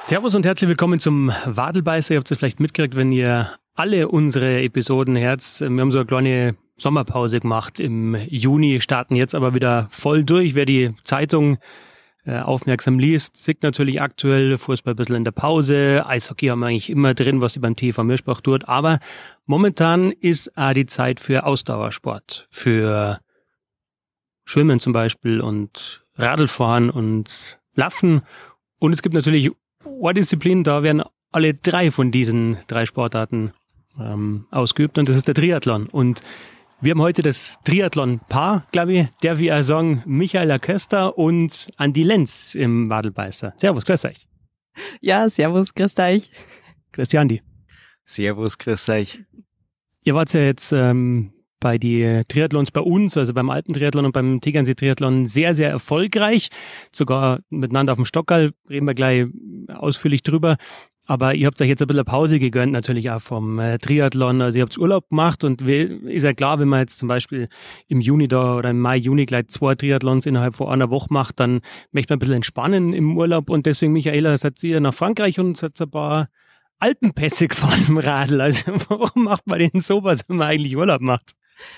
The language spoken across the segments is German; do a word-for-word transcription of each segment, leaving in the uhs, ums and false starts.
Servus und herzlich willkommen zum Wadelbeißer. Ihr habt es vielleicht mitgekriegt, wenn ihr alle unsere Episoden hört. Wir haben so eine kleine Sommerpause gemacht. Im Juni starten jetzt aber wieder voll durch. Wer die Zeitung äh, aufmerksam liest, sieht natürlich aktuell Fußball ein bisschen in der Pause. Eishockey haben wir eigentlich immer drin, was die beim T V Mirschbach tut. Aber momentan ist auch die Zeit für Ausdauersport. Für Schwimmen zum Beispiel und Radlfahren und Laufen. Und es gibt natürlich Disziplinen, da werden alle drei von diesen drei Sportarten ähm, ausgeübt und das ist der Triathlon. Und wir haben heute das Triathlon-Paar, glaube ich, der wie er sagen, Michaela Köster und Andi Lenz im Wadelbeißer. Servus, grüß euch. Ja, servus, grüß euch. Grüß dich, Andi. Servus, grüß euch. Ihr wart ja jetzt ähm, bei die Triathlons bei uns, also beim Alpentriathlon und beim Tegernsee-Triathlon sehr, sehr erfolgreich. Sogar miteinander auf dem Stockerl, reden wir gleich ausführlich drüber. Aber ihr habt euch jetzt ein bisschen Pause gegönnt, natürlich auch vom äh, Triathlon. Also ihr habt Urlaub gemacht und ist ja klar, wenn man jetzt zum Beispiel im Juni da oder im Mai, Juni gleich zwei Triathlons innerhalb von einer Woche macht, dann möchte man ein bisschen entspannen im Urlaub. Und deswegen, Michaela, seid ihr nach Frankreich und seid ein paar Alpenpässe gefahren im Radl. Also warum macht man denn sowas, wenn man eigentlich Urlaub macht?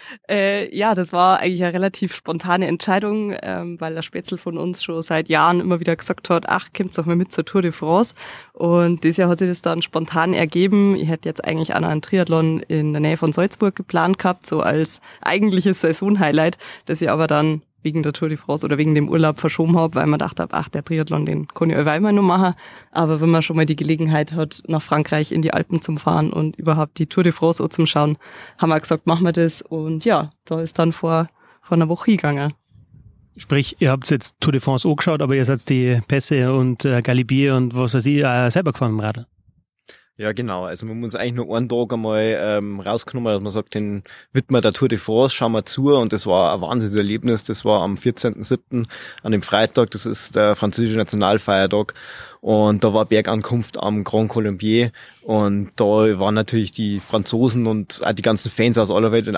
Äh, ja, das war eigentlich eine relativ spontane Entscheidung, ähm, weil der Spätzl von uns schon seit Jahren immer wieder gesagt hat, ach, kommt doch mal mit zur Tour de France. Und dieses Jahr hat sich das dann spontan ergeben. Ich hätte jetzt eigentlich auch noch einen Triathlon in der Nähe von Salzburg geplant gehabt, so als eigentliches Saisonhighlight, das ich aber dann wegen der Tour de France oder wegen dem Urlaub verschoben habe, weil man dachte, ach, der Triathlon, den kann ich allweil noch machen. Aber wenn man schon mal die Gelegenheit hat, nach Frankreich in die Alpen zu fahren und überhaupt die Tour de France auch zum Schauen, haben wir gesagt, machen wir das. Und ja, da ist dann vor, vor einer Woche hingegangen. Sprich, ihr habt jetzt Tour de France angeschaut, aber ihr seid die Pässe und äh, Galibier und was weiß ich, äh, selber gefahren im Radl. Ja, genau. Also man muss eigentlich nur einen Tag einmal ähm, rausgenommen, dass man sagt, den widmen wir der Tour de France, schauen wir zu. Und das war ein Wahnsinnserlebnis. Das war am vierzehnten siebten an dem Freitag. Das ist der französische Nationalfeiertag. Und da war Bergankunft am Grand Colombier. Und da waren natürlich die Franzosen und auch die ganzen Fans aus aller Welt in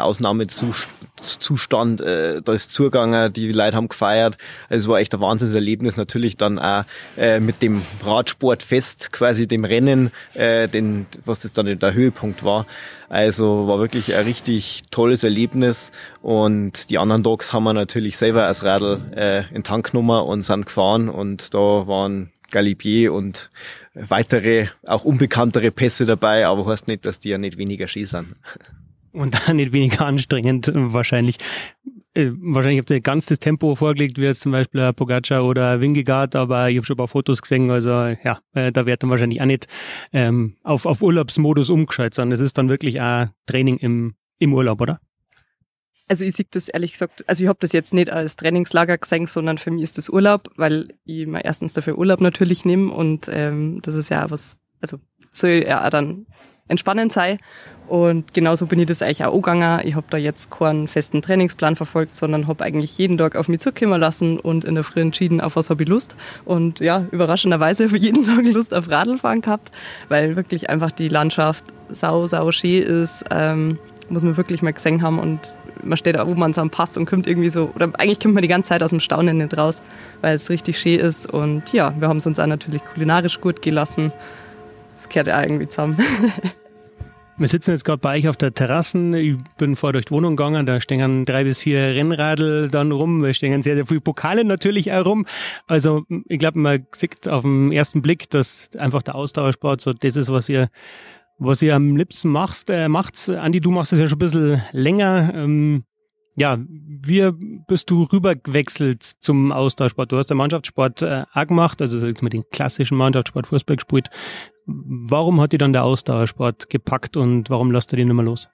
Ausnahmezustand. Äh, da ist zugegangen, die Leute haben gefeiert. Also es war echt ein Wahnsinnserlebnis. Natürlich dann auch äh, mit dem Radsportfest, quasi dem Rennen, äh, den, was das dann der Höhepunkt war. Also war wirklich ein richtig tolles Erlebnis. Und die anderen Tags haben wir natürlich selber als Radl äh, in den Tank genommen und sind gefahren. Und da waren Galibier und weitere, auch unbekanntere Pässe dabei, aber heißt nicht, dass die ja nicht weniger Ski sind. Und dann nicht weniger anstrengend wahrscheinlich. Äh, wahrscheinlich habt ihr ganz das Tempo vorgelegt, wie jetzt zum Beispiel Pogacar oder Vingegaard, aber ich habe schon ein paar Fotos gesehen, also ja, äh, da wird dann wahrscheinlich auch nicht ähm, auf, auf Urlaubsmodus umgeschaltet, sondern es ist dann wirklich auch Training im, im Urlaub, oder? Also ich sehe das ehrlich gesagt, also ich habe das jetzt nicht als Trainingslager gesehen, sondern für mich ist das Urlaub, weil ich mir erstens dafür Urlaub natürlich nehme und ähm, das ist ja was, also soll ja auch dann entspannend sein. Und genauso bin ich das eigentlich auch angegangen. Ich habe da jetzt keinen festen Trainingsplan verfolgt, sondern habe eigentlich jeden Tag auf mich zukommen lassen und in der Früh entschieden, auf was habe ich Lust. Und ja, überraschenderweise habe ich jeden Tag Lust auf Radlfahren gehabt, weil wirklich einfach die Landschaft sau, sau schön ist, ähm, muss man wirklich mal gesehen haben und man steht da oben an so einem Pass und kommt irgendwie so, oder eigentlich kommt man die ganze Zeit aus dem Staunen nicht raus, weil es richtig schön ist. Und ja, wir haben es uns auch natürlich kulinarisch gut gelassen. Das gehört ja irgendwie zusammen. Wir sitzen jetzt gerade bei euch auf der Terrasse. Ich bin vorher durch die Wohnung gegangen, da stehen drei bis vier Rennradl dann rum. Da stehen sehr, sehr viele Pokale natürlich auch rum. Also ich glaube, man sieht auf den ersten Blick, dass einfach der Ausdauersport so das ist, was ihr was ihr am liebsten machst, äh, macht's. Andi, du machst es ja schon ein bisschen länger. Ähm, ja, wie bist du rübergewechselt zum Ausdauersport? Du hast den Mannschaftssport äh, auch gemacht, also jetzt mit dem klassischen Mannschaftssport Fußball gespielt. Warum hat dich dann der Ausdauersport gepackt und warum lässt du den nicht mehr los?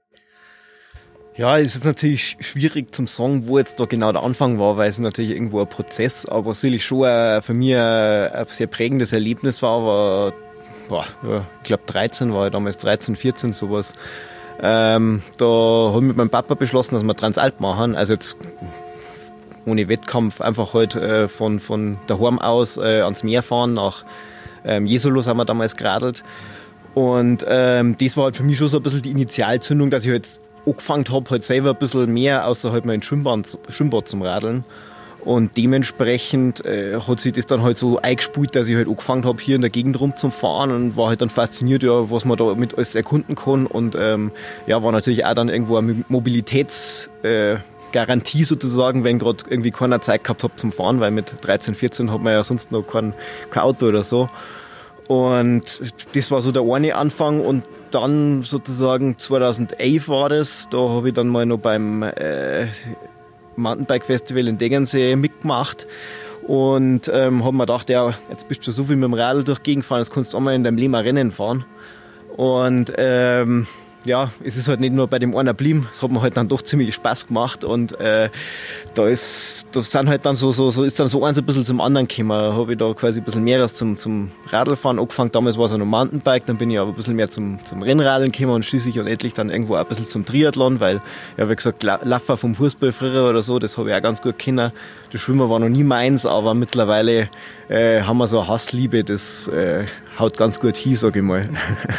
Ja, es ist natürlich schwierig zum sagen, wo jetzt da genau der Anfang war, weil es natürlich irgendwo ein Prozess, aber sicherlich schon ein, für mich ein, ein sehr prägendes Erlebnis war, war Boah, ja, ich glaube dreizehn war ich damals, dreizehn, vierzehn sowas. Ähm, da habe ich mit meinem Papa beschlossen, dass wir Transalp machen. Also jetzt ohne Wettkampf, einfach halt äh, von, von daheim aus äh, ans Meer fahren. Nach ähm, Jesolo sind wir damals geradelt. Und ähm, das war halt für mich schon so ein bisschen die Initialzündung, dass ich halt angefangen habe, halt selber ein bisschen mehr außerhalb mein Schwimmbad, Schwimmbad zum Radeln. Und dementsprechend äh, hat sich das dann halt so eingespult, dass ich halt angefangen habe, hier in der Gegend rumzufahren und war halt dann fasziniert, ja, was man da mit alles erkunden kann. Und ähm, ja, war natürlich auch dann irgendwo eine Mobilitätsgarantie äh, sozusagen, wenn gerade irgendwie keiner Zeit gehabt hat zum Fahren, weil mit dreizehn, vierzehn hat man ja sonst noch kein, kein Auto oder so. Und das war so der eine Anfang und dann sozusagen zweitausendelf war das, da habe ich dann mal noch beim äh, Mountainbike-Festival in Degernsee mitgemacht und ähm, habe mir gedacht, ja, jetzt bist du so viel mit dem Radl durch die Gegend gefahren, jetzt kannst du auch mal in deinem Leben ein Rennen fahren. Und ähm, ja, es ist halt nicht nur bei dem einen geblieben, es hat mir halt dann doch ziemlich Spaß gemacht und äh, da ist, das sind halt dann so, so, so ist dann so eins ein bisschen zum anderen gekommen. Da habe ich da quasi ein bisschen mehr zum, zum Radlfahren angefangen. Damals war es ja noch Mountainbike, dann bin ich aber ein bisschen mehr zum, zum Rennradeln gekommen und schließlich und endlich dann irgendwo auch ein bisschen zum Triathlon, weil, ja, wie gesagt, Laufen vom Fußball früher oder so, das habe ich auch ganz gut kennen. Das Schwimmen war noch nie meins, aber mittlerweile äh, haben wir so eine Hassliebe, das äh, haut ganz gut hin, sag ich mal.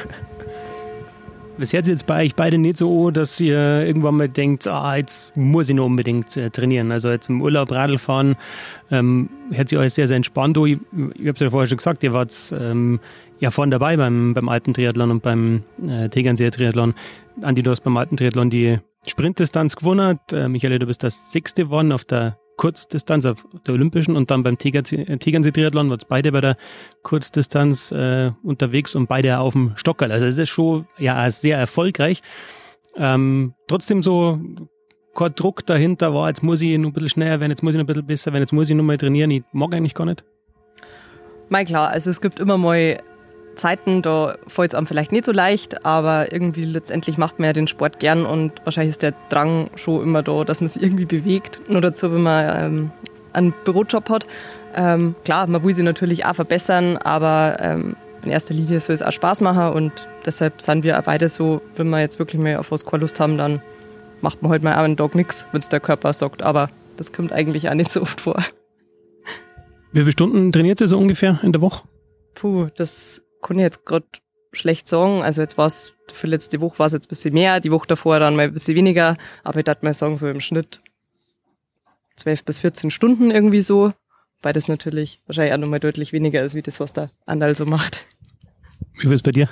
Das hört sich jetzt bei euch beide nicht so, dass ihr irgendwann mal denkt, ah, jetzt muss ich noch unbedingt äh, trainieren. Also jetzt im Urlaub Radl fahren, ähm, hört sich alles sehr, sehr entspannt an. Ich, ich habe es ja vorher schon gesagt, ihr wart ähm, ja vorne dabei beim, beim Alpentriathlon und beim äh, Tegernseer Triathlon. Andi, du hast beim Alpentriathlon die Sprintdistanz gewonnen. Äh, Michael, du bist das Sechste geworden auf der Kurzdistanz, auf der Olympischen, und dann beim Tegernsee-Triathlon waren beide bei der Kurzdistanz äh, unterwegs und beide auf dem Stockerl. Also es ist schon ja sehr erfolgreich. Ähm, trotzdem so kein Druck dahinter war, jetzt muss ich noch ein bisschen schneller werden, jetzt muss ich noch ein bisschen besser werden, jetzt muss ich noch mal trainieren. Ich mag eigentlich gar nicht. Mal klar, also es gibt immer mal Zeiten, da fällt es einem vielleicht nicht so leicht, aber irgendwie letztendlich macht man ja den Sport gern und wahrscheinlich ist der Drang schon immer da, dass man sich irgendwie bewegt. Nur dazu, wenn man ähm, einen Bürojob hat. Ähm, klar, man will sich natürlich auch verbessern, aber ähm, in erster Linie soll es auch Spaß machen und deshalb sind wir auch beide so, wenn wir jetzt wirklich mal auf was keine Lust haben, dann macht man halt mal auch einen Tag nichts, wenn es der Körper sagt, aber das kommt eigentlich auch nicht so oft vor. Wie viele Stunden trainiert ihr so ungefähr in der Woche? Puh, das kann ich jetzt gerade schlecht sagen. Also jetzt war es, für letzte Woche war es jetzt ein bisschen mehr, die Woche davor dann mal ein bisschen weniger. Aber ich würde mal sagen, so im Schnitt zwölf bis vierzehn Stunden irgendwie so. Weil das natürlich wahrscheinlich auch nochmal deutlich weniger ist, wie das, was der Andal so macht. Wie viel ist bei dir?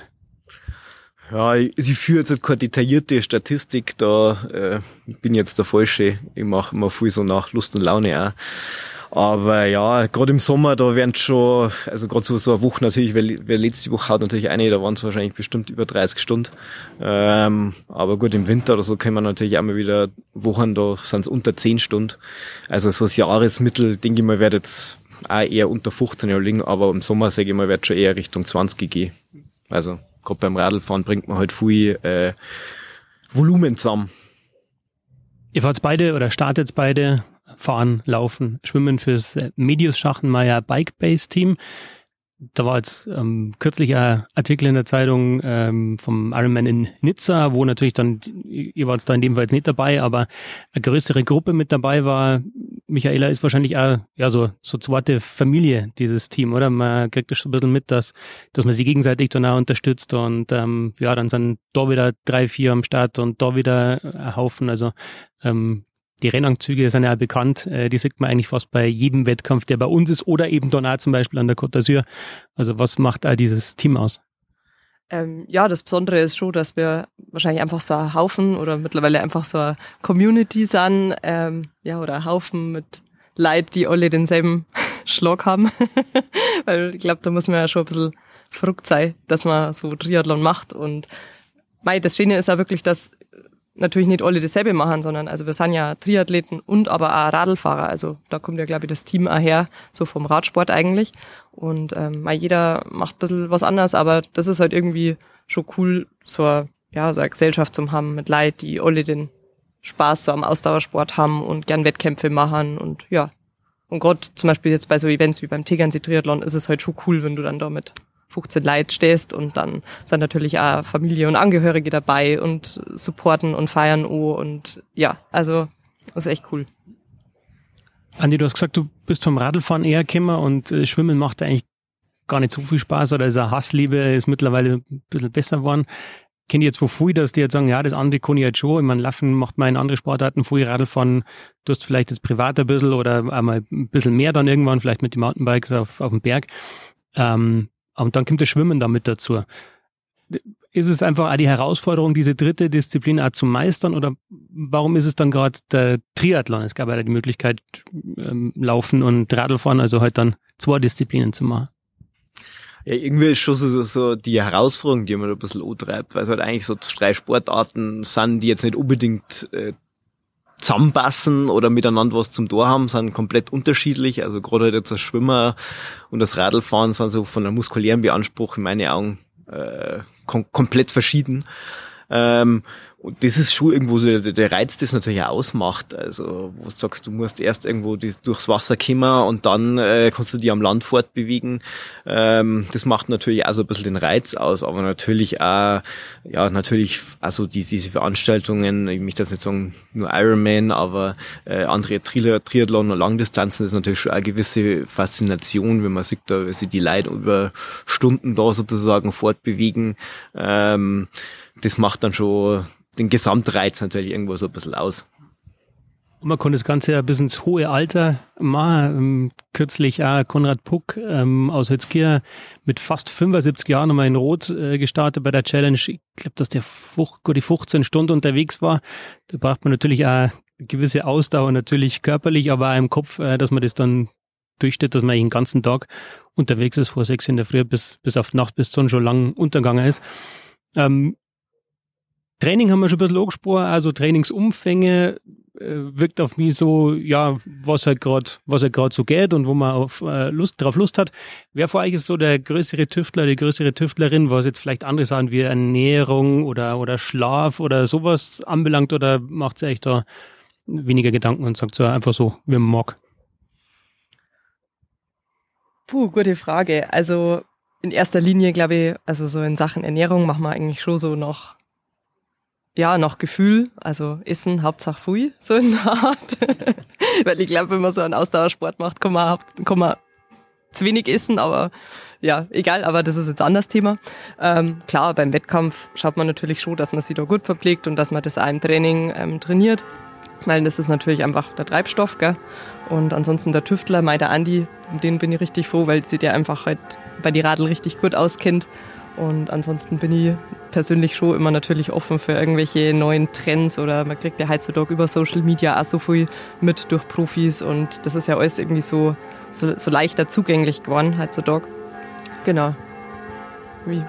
Ja, ich, ich führe jetzt keine detaillierte Statistik, da äh, bin jetzt der Falsche. Ich mache immer viel so nach Lust und Laune auch. Aber ja, gerade im Sommer, da werden schon, also gerade so, so eine Woche natürlich, weil, weil letzte Woche haut natürlich eine, da waren es wahrscheinlich bestimmt über dreißig Stunden. Ähm, aber gut, im Winter oder so können wir natürlich auch mal wieder Wochen, da sind es unter zehn Stunden. Also so das Jahresmittel, denke ich mal, wird jetzt auch eher unter fünfzehn liegen, aber im Sommer, sage ich mal, wird schon eher Richtung zwanzig gehen. Also gerade beim Radlfahren bringt man halt viel äh, Volumen zusammen. Ihr fahrt beide oder startet beide Fahren, Laufen, Schwimmen fürs Medius Schachenmeier Bike-Base-Team. Da war jetzt ähm, kürzlich ein Artikel in der Zeitung ähm, vom Ironman in Nizza, wo natürlich dann, ihr wart da in dem Fall jetzt nicht dabei, aber eine größere Gruppe mit dabei war. Michaela ist wahrscheinlich auch ja so so zweite Familie, dieses Team, oder? Man kriegt das so ein bisschen mit, dass dass man sich gegenseitig dann auch unterstützt und ähm, ja, dann sind da wieder drei, vier am Start und da wieder ein Haufen. Also ähm, die Rennanzüge sind ja bekannt, äh, die sieht man eigentlich fast bei jedem Wettkampf, der bei uns ist oder eben dann auch zum Beispiel an der Côte d'Azur. Also was macht all dieses Team aus? Ähm, ja, das Besondere ist schon, dass wir wahrscheinlich einfach so ein Haufen oder mittlerweile einfach so eine Community sind, ähm, ja, oder ein Haufen mit Leuten, die alle denselben Schlag haben. Weil ich glaube, da muss man ja schon ein bisschen verrückt sein, dass man so Triathlon macht. Und mei, das Schöne ist ja wirklich, dass natürlich nicht alle dasselbe machen, sondern also wir sind ja Triathleten und aber auch Radlfahrer. Also da kommt ja, glaube ich, das Team auch her, so vom Radsport eigentlich. Und ähm, jeder macht ein bisschen was anderes, aber das ist halt irgendwie schon cool, so eine, ja, so eine Gesellschaft zu haben mit Leuten, die alle den Spaß so am Ausdauersport haben und gern Wettkämpfe machen und ja. Und gerade zum Beispiel jetzt bei so Events wie beim Tegernsee Triathlon ist es halt schon cool, wenn du dann da mit fünfzehn Leute stehst und dann sind natürlich auch Familie und Angehörige dabei und supporten und feiern auch und ja, also das ist echt cool. Andi, du hast gesagt, du bist vom Radlfahren eher gekommen und äh, Schwimmen macht eigentlich gar nicht so viel Spaß oder ist eine Hassliebe, ist mittlerweile ein bisschen besser geworden. kenne jetzt von früh, dass die jetzt sagen, ja, das andere kann ich jetzt schon. Ich meine, Laufen macht man in andere Sportarten, früh Radlfahren, du hast vielleicht das privat ein bisschen oder einmal ein bisschen mehr dann irgendwann, vielleicht mit den Mountainbikes auf, auf dem Berg. Ähm, und dann kommt das Schwimmen damit dazu. Ist es einfach auch die Herausforderung, diese dritte Disziplin auch zu meistern oder warum ist es dann gerade der Triathlon? Es gab ja die Möglichkeit, ähm, Laufen und Radlfahren, also halt dann zwei Disziplinen zu machen. Ja, irgendwie ist schon so, so die Herausforderung, die man ein bisschen antreibt, weil es halt eigentlich so drei Sportarten sind, die jetzt nicht unbedingt äh, zusammenpassen oder miteinander was zum Tor haben, sind komplett unterschiedlich. Also gerade halt jetzt das Schwimmer und das Radlfahren sind so von der muskulären Beanspruch in meinen Augen äh, kom- komplett verschieden. Ähm, und das ist schon irgendwo so der, der Reiz, das natürlich auch ausmacht. Also, wo du sagst, du musst erst irgendwo die, durchs Wasser kommen und dann äh, kannst du dich am Land fortbewegen. Ähm, das macht natürlich auch so ein bisschen den Reiz aus, aber natürlich auch, ja, natürlich, also die, diese Veranstaltungen, ich möchte das nicht sagen, nur Ironman, aber äh, andere Tri- Triathlon und Langdistanzen ist natürlich schon eine gewisse Faszination, wenn man sieht, da sich die Leute über Stunden da sozusagen fortbewegen. Ähm, das macht dann schon den Gesamtreiz natürlich irgendwo so ein bisschen aus. Und man konnte das Ganze ja bis ins hohe Alter machen. Ähm, kürzlich auch Konrad Puck ähm, aus Hitzkirch mit fast fünfundsiebzig Jahren nochmal in Rot äh, gestartet bei der Challenge. Ich glaube, dass der fuch, gut die fünfzehn Stunden unterwegs war. Da braucht man natürlich auch eine gewisse Ausdauer, natürlich körperlich, aber auch im Kopf, äh, dass man das dann durchsteht, dass man den ganzen Tag unterwegs ist, vor sechs in der Früh bis, bis auf die Nacht, bis die Sonne schon lang untergegangen ist. Ähm, Training haben wir schon ein bisschen angesprochen, also Trainingsumfänge äh, wirkt auf mich so, ja, was halt gerade was halt gerade so geht und wo man auf äh, Lust drauf Lust hat. Wer von euch ist so der größere Tüftler, die größere Tüftlerin, was jetzt vielleicht andere Sachen wie Ernährung oder oder Schlaf oder sowas anbelangt, oder macht ihr euch da weniger Gedanken und sagt so einfach so, wie man mag? Puh, gute Frage. Also in erster Linie, glaube ich, also so in Sachen Ernährung machen wir eigentlich schon so noch, ja, nach Gefühl, also Essen, Hauptsache Pfui, so in der Art. Weil ich glaube, wenn man so einen Ausdauersport macht, kann man, kann man zu wenig essen, aber ja, egal, aber das ist jetzt ein anderes Thema. Ähm, klar, beim Wettkampf schaut man natürlich schon, dass man sich da gut verpflegt und dass man das auch im Training ähm, trainiert, weil das ist natürlich einfach der Treibstoff, gell? Und ansonsten der Tüftler, mei, der Andi, um den bin ich richtig froh, weil sie der einfach halt bei die Radl richtig gut auskennt. Und ansonsten bin ich persönlich schon immer natürlich offen für irgendwelche neuen Trends, oder man kriegt ja heutzutage über Social Media auch so viel mit durch Profis und das ist ja alles irgendwie so, so, so leichter zugänglich geworden heutzutage. Genau. Wie?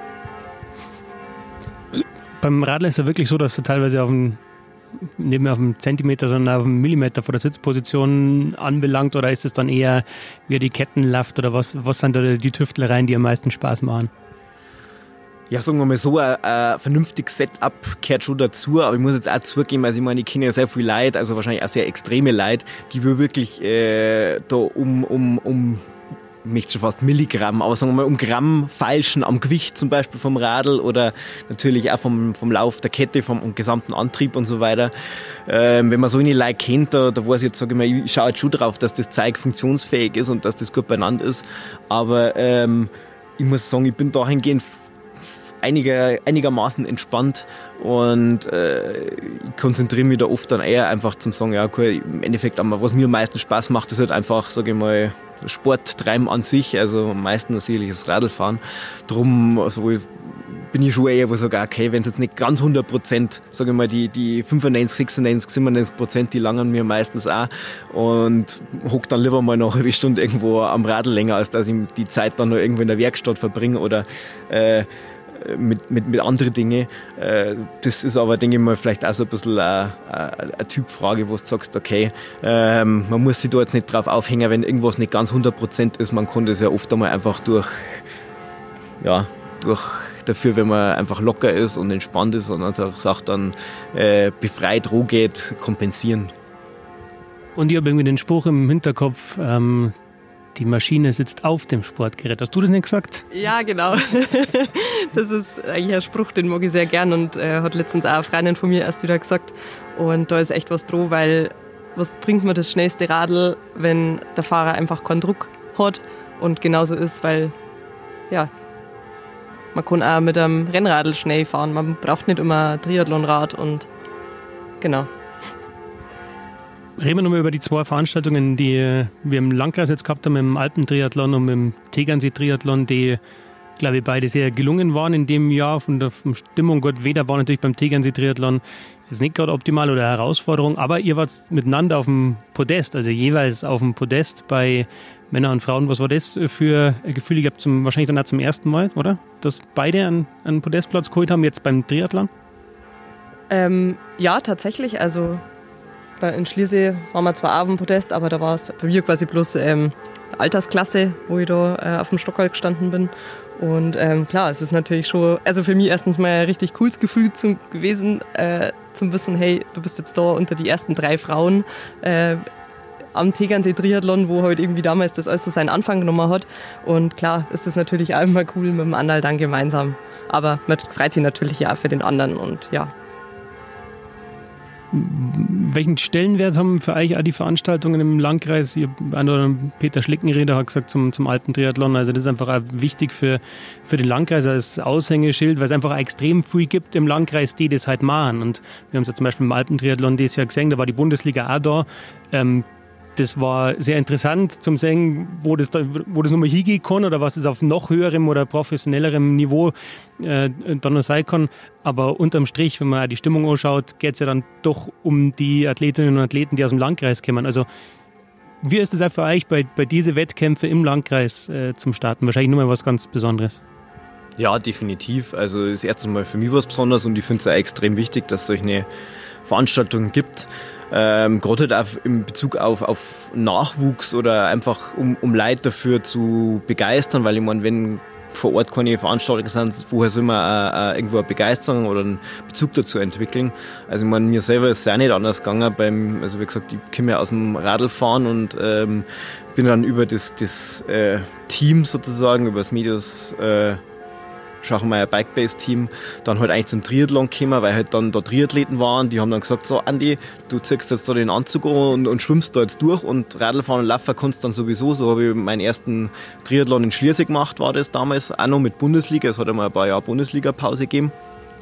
Beim Radler ist es ja wirklich so, dass du teilweise auf dem, nicht mehr auf einem Zentimeter, sondern auf einem Millimeter vor der Sitzposition anbelangt, oder ist es dann eher wie die Kettenlaft, oder was, was sind da die Tüftlereien, die am meisten Spaß machen? Ja, sagen wir mal so, ein, ein vernünftiges Setup gehört schon dazu, aber ich muss jetzt auch zugeben, also ich meine, ich kenne ja sehr viel Leute, also wahrscheinlich auch sehr extreme Leute, die wir wirklich äh, da um, um, um, ich möchte schon fast Milligramm, aber sagen wir mal um Gramm feilschen am Gewicht zum Beispiel vom Radl oder natürlich auch vom, vom Lauf der Kette, vom, vom gesamten Antrieb und so weiter. Ähm, wenn man so eine Leute kennt, da, da weiß ich jetzt, sage ich mal, ich schaue jetzt schon drauf, dass das Zeug funktionsfähig ist und dass das gut beieinander ist, aber ähm, ich muss sagen, ich bin dahingehend Einiger, einigermaßen entspannt und äh, ich konzentriere mich da oft dann eher einfach zum sagen, ja cool, im Endeffekt, was mir am meisten Spaß macht, ist halt einfach, sage ich mal, Sport treiben an sich, also am meisten natürlich das Radlfahren. Drum also, bin ich schon eher, wo ich sage, okay, wenn es jetzt nicht ganz hundert Prozent, sage ich mal, die, die fünfundneunzig, sechsundneunzig, siebenundneunzig Prozent, die langen mir meistens auch und hock dann lieber mal noch eine Stunde irgendwo am Radl länger, als dass ich die Zeit dann noch irgendwo in der Werkstatt verbringe oder äh, mit, mit, mit anderen Dingen. Das ist aber, denke ich mal, vielleicht auch so ein bisschen eine, eine Typfrage, wo du sagst, okay, man muss sich da jetzt nicht drauf aufhängen, wenn irgendwas nicht ganz hundert Prozent ist. Man kann das ja oft einmal einfach durch, ja, durch dafür, wenn man einfach locker ist und entspannt ist und also sagt dann äh, befreit roh geht, kompensieren. Und ich habe irgendwie den Spruch im Hinterkopf, ähm, die Maschine sitzt auf dem Sportgerät. Hast du das nicht gesagt? Ja, genau. Das ist eigentlich ein Spruch, den mag ich sehr gern und äh, hat letztens auch eine Freundin von mir erst wieder gesagt. Und da ist echt was dran, weil was bringt mir das schnellste Radl, wenn der Fahrer einfach keinen Druck hat und genauso ist, weil ja, man kann auch mit einem Rennradl schnell fahren. Man braucht nicht immer ein Triathlonrad und genau. Reden wir nochmal über die zwei Veranstaltungen, die wir im Landkreis jetzt gehabt haben, im Alpentriathlon und im Tegernsee-Triathlon, die, glaube ich, beide sehr gelungen waren in dem Jahr. Von der Stimmung, Gott, Wetter war natürlich beim Tegernsee-Triathlon ist nicht gerade optimal oder Herausforderung, aber ihr wart miteinander auf dem Podest, also jeweils auf dem Podest bei Männern und Frauen. Was war das für ein Gefühl? Ich glaube, zum, wahrscheinlich dann auch zum ersten Mal, oder? Dass beide einen, einen Podestplatz geholt haben, jetzt beim Triathlon? Ähm, ja, tatsächlich. Also bei, in Schliersee waren wir zwar auch auf dem Podest, aber da war es bei mir quasi bloß ähm, Altersklasse, wo ich da äh, auf dem Stockerl gestanden bin. Und ähm, klar, es ist natürlich schon, also für mich erstens mal ein richtig cooles Gefühl zum, gewesen, äh, zum Wissen, hey, du bist jetzt da unter die ersten drei Frauen äh, am Tegernsee-Triathlon, wo halt irgendwie damals das alles so seinen Anfang genommen hat. Und klar ist das natürlich auch immer cool mit dem Anderl dann gemeinsam. Aber man freut sich natürlich ja auch für den anderen und ja. Welchen Stellenwert haben für euch auch die Veranstaltungen im Landkreis? Ihr, Peter Schlickenrieder hat gesagt zum, zum Alpentriathlon, also das ist einfach auch wichtig für, für den Landkreis als Aushängeschild, weil es einfach extrem viel gibt im Landkreis, die das halt machen. Und wir haben es ja zum Beispiel im Alpentriathlon dieses Jahr gesehen, da war die Bundesliga auch da. Ähm, Das war sehr interessant zum sehen, wo das, da, wo das nochmal hingehen kann oder was es auf noch höherem oder professionellerem Niveau äh, dann noch sein kann. Aber unterm Strich, wenn man auch die Stimmung anschaut, geht es ja dann doch um die Athletinnen und Athleten, die aus dem Landkreis kommen. Also wie ist es auch für euch, bei, bei diesen Wettkämpfen im Landkreis äh, zum Starten? Wahrscheinlich nochmal was ganz Besonderes. Ja, definitiv. Also das erste Mal für mich was Besonderes und ich finde es auch extrem wichtig, dass es solche Veranstaltungen gibt. Ähm, gerade halt auch in Bezug auf, auf Nachwuchs oder einfach um, um Leute dafür zu begeistern, weil ich meine, wenn vor Ort keine Veranstaltungen sind, woher soll man äh, äh, irgendwo eine Begeisterung oder einen Bezug dazu entwickeln? Also ich meine, mir selber ist es auch nicht anders gegangen. Beim, also wie gesagt, ich komme ja aus dem Radlfahren und ähm, bin dann über das, das äh, Team sozusagen, über das Medius äh, Schachmeier Bike-Base-Team dann halt eigentlich zum Triathlon gekommen, weil halt dann da Triathleten waren, die haben dann gesagt, so Andi, du ziehst jetzt da den Anzug an und, und schwimmst da jetzt durch und Radlfahren und Laufen kannst dann sowieso. So habe ich meinen ersten Triathlon in Schliersee gemacht, war das damals, auch noch mit Bundesliga, es hat einmal ein paar Jahre Bundesliga-Pause gegeben.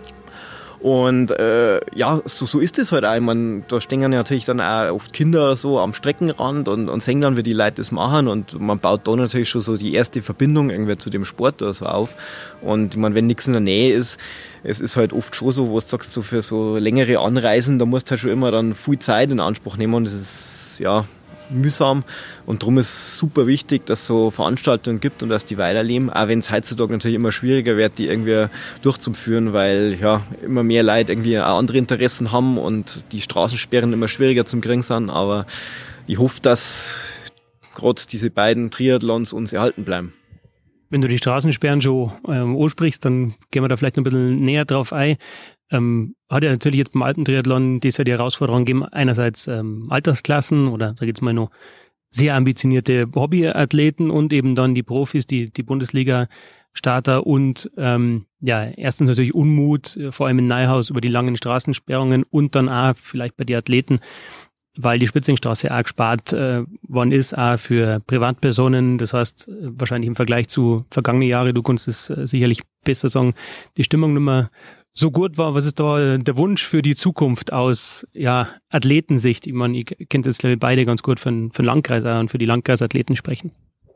Und äh, ja, so, so ist es halt auch. Ich meine, da stehen ja natürlich dann auch oft Kinder so am Streckenrand und, und sehen dann, wie die Leute das machen. Und man baut da natürlich schon so die erste Verbindung irgendwie zu dem Sport da so auf. Und ich meine, wenn nichts in der Nähe ist, es ist halt oft schon so, wo du sagst, so für so längere Anreisen, da musst du halt schon immer dann viel Zeit in Anspruch nehmen. Und das ist, ja, mühsam und darum ist es super wichtig, dass es so Veranstaltungen gibt und dass die weiterleben, auch wenn es heutzutage natürlich immer schwieriger wird, die irgendwie durchzuführen, weil ja immer mehr Leute irgendwie auch andere Interessen haben und die Straßensperren immer schwieriger zum kriegen sind, aber ich hoffe, dass gerade diese beiden Triathlons uns erhalten bleiben. Wenn du die Straßensperren schon ähm, ansprichst, dann gehen wir da vielleicht noch ein bisschen näher drauf ein. Ähm, hat ja natürlich jetzt beim Alpentriathlon dieses Jahr die Herausforderung gegeben, einerseits ähm, Altersklassen oder sag ich jetzt mal noch sehr ambitionierte Hobbyathleten und eben dann die Profis, die die Bundesliga-Starter und ähm, ja, erstens natürlich Unmut, vor allem in Neuhaus über die langen Straßensperrungen und dann auch vielleicht bei den Athleten, weil die Spitzingstraße auch gespart äh, worden ist, auch für Privatpersonen. Das heißt, wahrscheinlich im Vergleich zu vergangenen Jahren, du kannst es äh, sicherlich besser sagen, die Stimmung nicht mehr so gut war. Was ist da der Wunsch für die Zukunft aus ja, Athletensicht? Ich meine, ihr kennt jetzt glaube ich beide ganz gut für den, für den Landkreis und für die Landkreisathleten sprechen.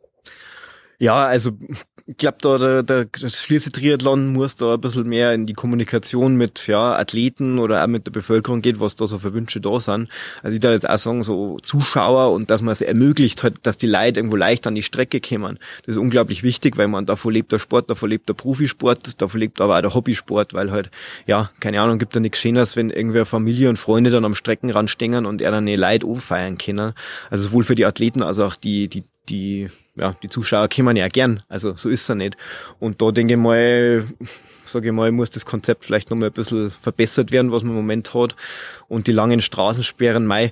Ja, also ich glaube, da der, der Schliersee-Triathlon muss da ein bisschen mehr in die Kommunikation mit ja, Athleten oder auch mit der Bevölkerung geht, was da so für Wünsche da sind. Also ich würde jetzt auch sagen, so Zuschauer und dass man es ermöglicht hat, dass die Leute irgendwo leicht an die Strecke kommen. Das ist unglaublich wichtig, weil man davon lebt der Sport, davon lebt der Profisport, davon lebt aber auch der Hobbysport, weil halt, ja, keine Ahnung, gibt da nichts Schöneres, wenn irgendwie Familie und Freunde dann am Streckenrand stehen und er dann eine Leute anfeiern können. Also sowohl für die Athleten als auch die, die, die ja, die Zuschauer kommen ja gern, also so ist es ja nicht. Und da denke ich mal, sage ich mal, muss das Konzept vielleicht noch mal ein bisschen verbessert werden, was man im Moment hat. Und die langen Straßensperren, mei,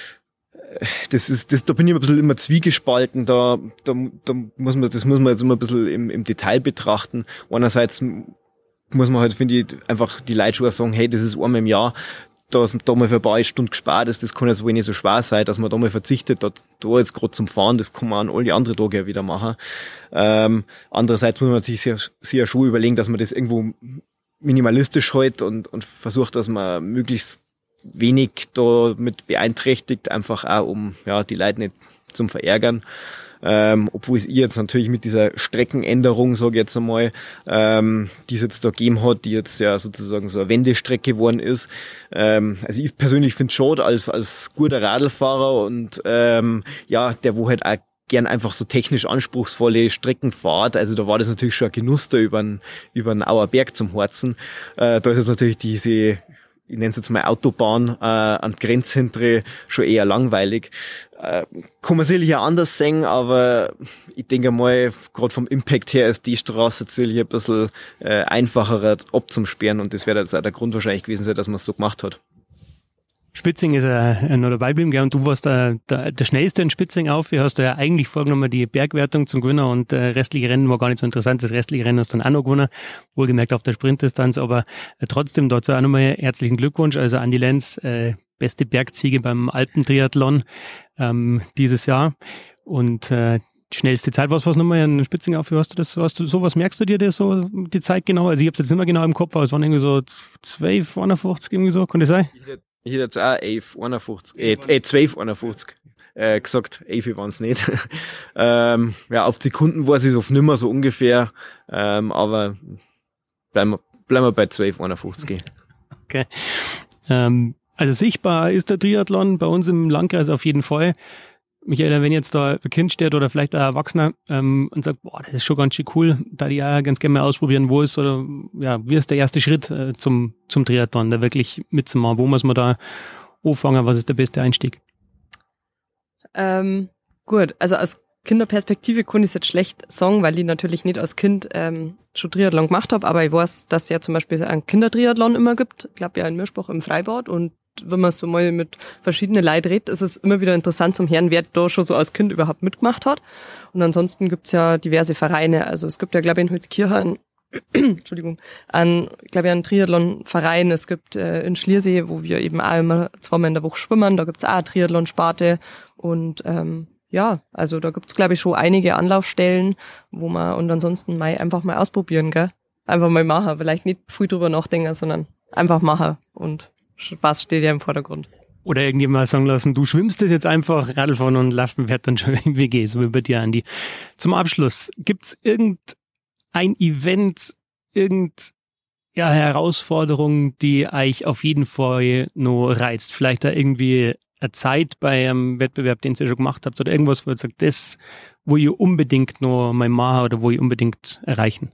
das ist, das, da bin ich ein bisschen immer zwiegespalten, da, da, da muss man, das muss man jetzt immer ein bisschen im, im Detail betrachten. Einerseits muss man halt, finde ich, einfach die Leute schon sagen, hey, das ist einmal im Jahr, dass man da mal für ein paar Stunden gespart ist, das kann ja so nicht so schwer sein, dass man da mal verzichtet, da, da jetzt gerade zum Fahren, das kann man an alle anderen Tage ja wieder machen. Ähm, andererseits muss man sich, sich ja schon überlegen, dass man das irgendwo minimalistisch hält und, und versucht, dass man möglichst wenig da mit beeinträchtigt, einfach auch um ja die Leute nicht zum Verärgern. Ähm, obwohl es ihr jetzt natürlich mit dieser Streckenänderung, sage ich jetzt einmal, ähm, die es jetzt da gegeben hat, die jetzt ja sozusagen so eine Wendestrecke geworden ist. Ähm, also ich persönlich finde es schade als als guter Radlfahrer und ähm, ja, der wo halt auch gern einfach so technisch anspruchsvolle Strecken fahrt. Also da war das natürlich schon ein Genuss, da über den, über den Auer Berg zum Horzen. Äh, da ist jetzt natürlich diese, ich nenne es jetzt mal Autobahn, äh, an die Grenzzentren schon eher langweilig. Äh, kann man sicherlich auch anders sehen, aber ich denke mal, gerade vom Impact her ist die Straße sicherlich ein bisschen äh, einfacher abzusperren und das wäre jetzt auch der Grund wahrscheinlich gewesen sein, dass man es so gemacht hat. Spitzing ist ja noch dabei geblieben, gell? Und du warst der, der, der Schnellste in Spitzing auf. Du hast ja eigentlich vorgenommen, die Bergwertung zum Gewinnen und äh, restliche Rennen war gar nicht so interessant. Das restliche Rennen hast du dann auch noch gewonnen, wohlgemerkt auf der Sprintdistanz, aber äh, trotzdem dazu auch nochmal herzlichen Glückwunsch. Also Andi Lenz, äh, beste Bergziege beim Alpentriathlon ähm, dieses Jahr und äh, die schnellste Zeit. Was war es nochmal in Spitzing auf? Wie hast du das? Hast du sowas? Merkst du dir das so, die Zeit genau? Also ich habe es jetzt nicht mehr genau im Kopf, aber es waren irgendwie so zwölf, einundfünfzig irgendwie so, kann das sein? Ich hätte jetzt auch elf, einundfünfzig, äh, äh zwölf, einundfünfzig äh, gesagt, elf waren es nicht. ähm, ja, auf Sekunden weiß ich es oft nicht mehr so ungefähr, ähm, aber bleiben wir, bleiben wir bei zwölf, einundfünfzig. Okay. Ähm, also sichtbar ist der Triathlon bei uns im Landkreis auf jeden Fall. Michael, wenn jetzt da ein Kind steht oder vielleicht ein Erwachsener ähm, und sagt, boah, das ist schon ganz schön cool, da die ja ganz gerne mal ausprobieren, wo ist oder ja, wie ist der erste Schritt äh, zum zum Triathlon, da wirklich mitzumachen? Wo muss man da anfangen? Was ist der beste Einstieg? Ähm, gut, also aus Kinderperspektive kann ich es jetzt schlecht sagen, weil ich natürlich nicht als Kind ähm, schon Triathlon gemacht habe, aber ich weiß, dass es ja zum Beispiel einen Kindertriathlon immer gibt. Ich glaube ja in Mirschbach im Freibad und wenn man so mal mit verschiedenen Leuten redet, ist es immer wieder interessant zum Hören, wer da schon so als Kind überhaupt mitgemacht hat. Und ansonsten gibt's ja diverse Vereine. Also es gibt ja, glaube ich, in Holzkirchen Entschuldigung, an, glaube ich, einen Triathlon-Verein. Es gibt äh, in Schliersee, wo wir eben auch immer zweimal in der Woche schwimmen, da gibt's auch eine Triathlon-Sparte. Und ähm, ja, also da gibt's, glaube ich, schon einige Anlaufstellen, wo man und ansonsten mal einfach mal ausprobieren, gell? Einfach mal machen. Vielleicht nicht viel drüber nachdenken, sondern einfach machen und Spaß steht ja im Vordergrund. Oder irgendjemand sagen lassen, du schwimmst das jetzt einfach, Radlfahren und Laufen wird dann schon irgendwie gehen, so wie bei dir, Andi. Zum Abschluss, gibt's irgendein Event, irgendeine ja, Herausforderung, die euch auf jeden Fall noch reizt? Vielleicht da irgendwie eine Zeit bei einem Wettbewerb, den ihr schon gemacht habt oder irgendwas, wo ihr sagt, das, wo ihr unbedingt noch mal machen oder wo ihr unbedingt erreichen?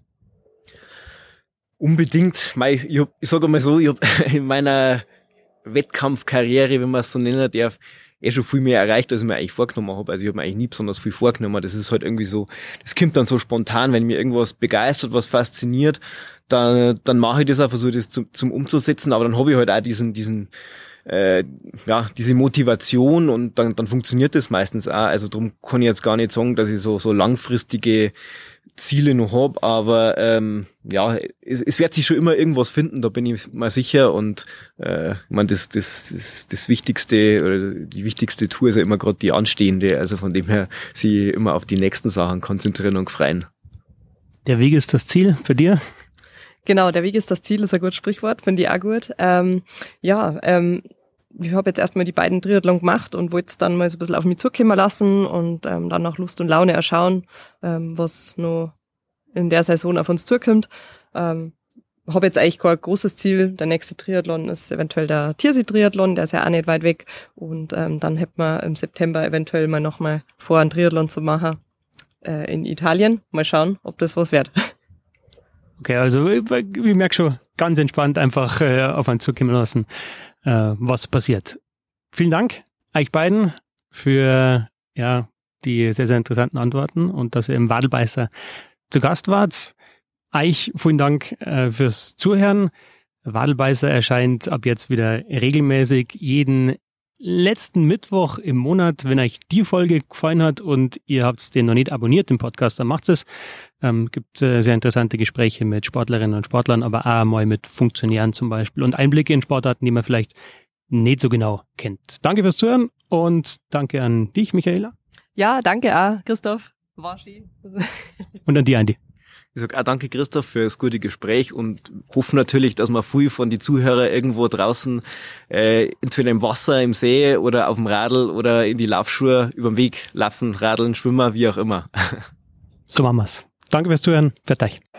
Unbedingt. Ich, hab, ich sage mal so, ich habe in meiner Wettkampfkarriere, wenn man es so nennen darf, eh schon viel mehr erreicht, als ich mir eigentlich vorgenommen habe. Also ich habe mir eigentlich nie besonders viel vorgenommen. Das ist halt irgendwie so, das kommt dann so spontan, wenn mir irgendwas begeistert, was fasziniert, dann, dann mache ich das auch, versuche das zum, zum umzusetzen, aber dann habe ich halt auch diesen, diesen, äh, ja, diese Motivation und dann, dann funktioniert das meistens auch. Also darum kann ich jetzt gar nicht sagen, dass ich so, so langfristige Ziele noch hab, aber ähm, ja, es, es wird sich schon immer irgendwas finden, da bin ich mal sicher und äh, ich meine, das, das, das, das Wichtigste oder die wichtigste Tour ist ja immer gerade die anstehende, also von dem her sie immer auf die nächsten Sachen konzentrieren und freuen. Der Weg ist das Ziel für dir? Genau, der Weg ist das Ziel, ist ein gutes Sprichwort, finde ich auch gut. Ähm, ja, ähm, ich habe jetzt erstmal die beiden Triathlon gemacht und wollte es dann mal so ein bisschen auf mich zukommen lassen und ähm, dann nach Lust und Laune erschauen, ähm, was noch in der Saison auf uns zukommt. Ähm, habe jetzt eigentlich kein großes Ziel. Der nächste Triathlon ist eventuell der Tiersee-Triathlon, der ist ja auch nicht weit weg. Und ähm, dann hätten wir im September eventuell mal nochmal vor, einen Triathlon zu machen äh, in Italien. Mal schauen, ob das was wird. Okay, also ich, ich merke schon, ganz entspannt einfach äh, auf einen zukommen lassen, äh, was passiert. Vielen Dank euch beiden für ja die sehr, sehr interessanten Antworten und dass ihr im Wadelbeißer zu Gast wart. Euch vielen Dank äh, fürs Zuhören. Wadelbeißer erscheint ab jetzt wieder regelmäßig jeden letzten Mittwoch im Monat. Wenn euch die Folge gefallen hat und ihr habt den noch nicht abonniert, den Podcast, dann macht es. Ähm, gibt äh, sehr interessante Gespräche mit Sportlerinnen und Sportlern, aber auch mal mit Funktionären zum Beispiel und Einblicke in Sportarten, die man vielleicht nicht so genau kennt. Danke fürs Zuhören und danke an dich, Michaela. Ja, danke auch, Christoph. War schön. Und an dir, Andi. Ich sage auch danke, Christoph, für das gute Gespräch und hoffe natürlich, dass wir viel von den Zuhörern irgendwo draußen, äh, entweder im Wasser, im See oder auf dem Radl oder in die Laufschuhe über den Weg laufen, radeln, schwimmen, wie auch immer. So machen wir's. Danke fürs Zuhören. Fertig.